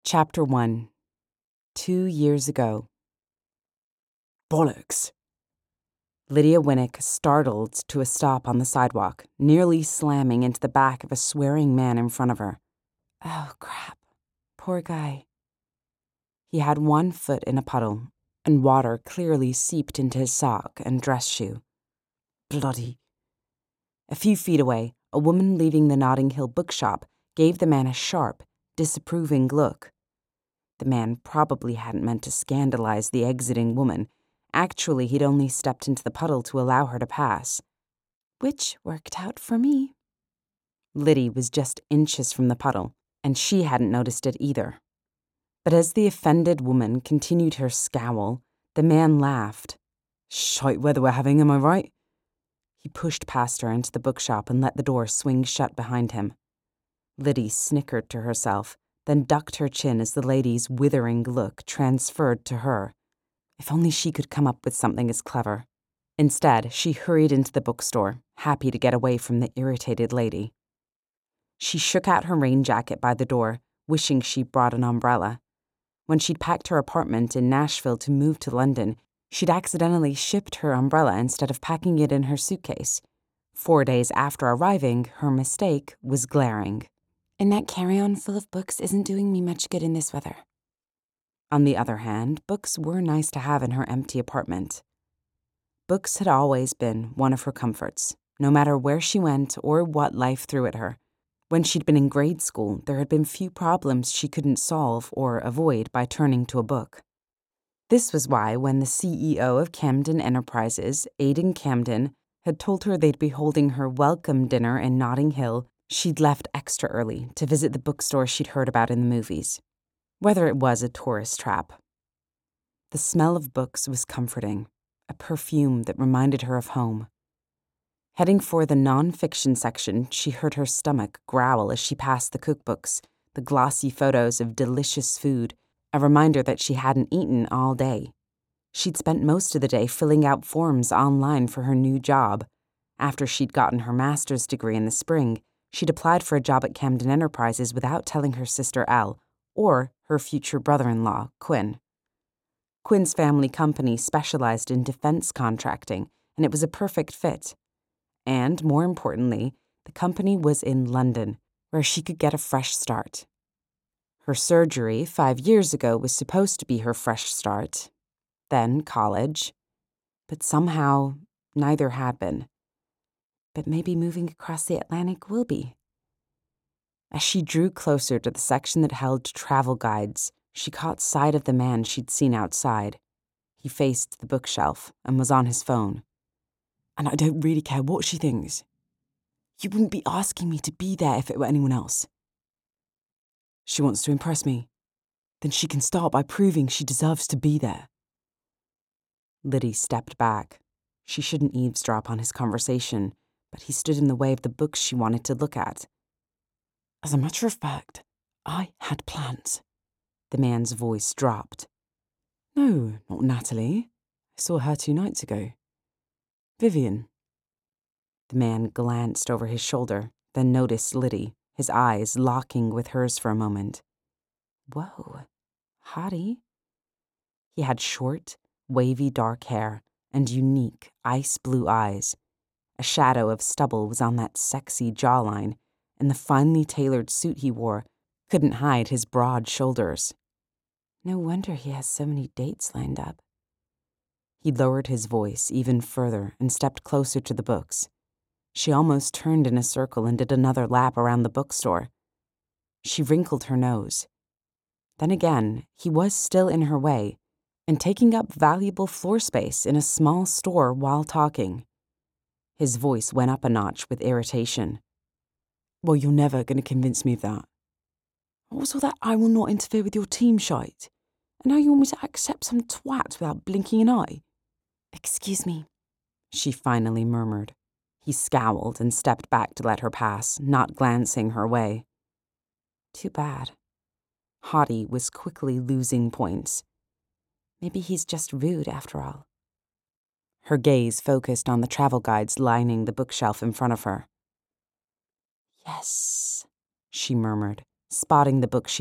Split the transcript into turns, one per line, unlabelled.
Chapter 1. 2 years ago.
Bollocks!
Lydia Winnick startled to a stop on the sidewalk, nearly slamming into the back of a swearing man in front of her. Oh, crap. Poor guy. He had one foot in a puddle, and water clearly seeped into his sock and dress shoe. Bloody. A few feet away, a woman leaving the Notting Hill bookshop gave the man a sharp, disapproving look. The man probably hadn't meant to scandalize the exiting woman. Actually, he'd only stepped into the puddle to allow her to pass. Which worked out for me. Liddy was just inches from the puddle, and she hadn't noticed it either. But as the offended woman continued her scowl, the man laughed.
Shite weather we're having, am I right?
He pushed past her into the bookshop and let the door swing shut behind him. Liddy snickered to herself, then ducked her chin as the lady's withering look transferred to her. If only she could come up with something as clever. Instead, she hurried into the bookstore, happy to get away from the irritated lady. She shook out her rain jacket by the door, wishing she'd brought an umbrella. When she'd packed her apartment in Nashville to move to London, she'd accidentally shipped her umbrella instead of packing it in her suitcase. 4 days after arriving, her mistake was glaring. A net carry-on full of books isn't doing me much good in this weather. On the other hand, books were nice to have in her empty apartment. Books had always been one of her comforts, no matter where she went or what life threw at her. When she'd been in grade school, there had been few problems she couldn't solve or avoid by turning to a book. This was why when the CEO of Camden Enterprises, Aidan Camden, had told her they'd be holding her welcome dinner in Notting Hill, she'd left extra early to visit the bookstore she'd heard about in the movies, whether it was a tourist trap. The smell of books was comforting, a perfume that reminded her of home. Heading for the non-fiction section, she heard her stomach growl as she passed the cookbooks, the glossy photos of delicious food, a reminder that she hadn't eaten all day. She'd spent most of the day filling out forms online for her new job. After she'd gotten her master's degree in the spring, she'd applied for a job at Camden Enterprises without telling her sister Elle or her future brother-in-law, Quinn. Quinn's family company specialized in defense contracting, and it was a perfect fit. And, more importantly, the company was in London, where she could get a fresh start. Her surgery 5 years ago was supposed to be her fresh start, then college, but somehow neither had been. But maybe moving across the Atlantic will be. As she drew closer to the section that held travel guides, she caught sight of the man she'd seen outside. He faced the bookshelf and was on his phone.
And I don't really care what she thinks. You wouldn't be asking me to be there if it were anyone else. She wants to impress me. Then she can start by proving she deserves to be there.
Liddy stepped back. She shouldn't eavesdrop on his conversation, but he stood in the way of the books she wanted to look at.
As a matter of fact, I had plans.
The man's voice dropped.
No, not Natalie. I saw her 2 nights ago. Vivian.
The man glanced over his shoulder, then noticed Liddy, his eyes locking with hers for a moment. Whoa, hottie. He had short, wavy dark hair and unique ice blue eyes. A shadow of stubble was on that sexy jawline, and the finely tailored suit he wore couldn't hide his broad shoulders. No wonder he has so many dates lined up. He lowered his voice even further and stepped closer to the books. She almost turned in a circle and did another lap around the bookstore. She wrinkled her nose. Then again, he was still in her way and taking up valuable floor space in a small store while talking. His voice went up a notch with irritation.
Well, you're never going to convince me of that. What's all that I will not interfere with your team shite? And now you want me to accept some twat without blinking an eye?
Excuse me, she finally murmured. He scowled and stepped back to let her pass, not glancing her way. Too bad. Hottie was quickly losing points. Maybe he's just rude after all. Her gaze focused on the travel guides lining the bookshelf in front of her. Yes, she murmured, spotting the book she